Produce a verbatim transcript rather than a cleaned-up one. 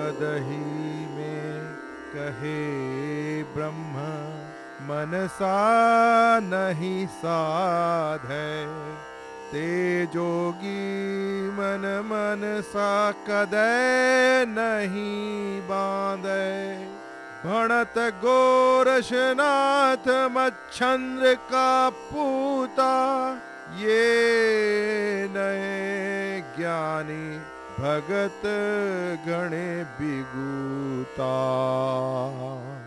तदहि में कहे ब्रह्म मनसा नहीं साधै। ते जोगी मन मनसा कदै नहीं बांधै। भणत गोरशनाथ मच्छंद्र का पूता, ये नए ज्ञानी भगत गणे बिगुता।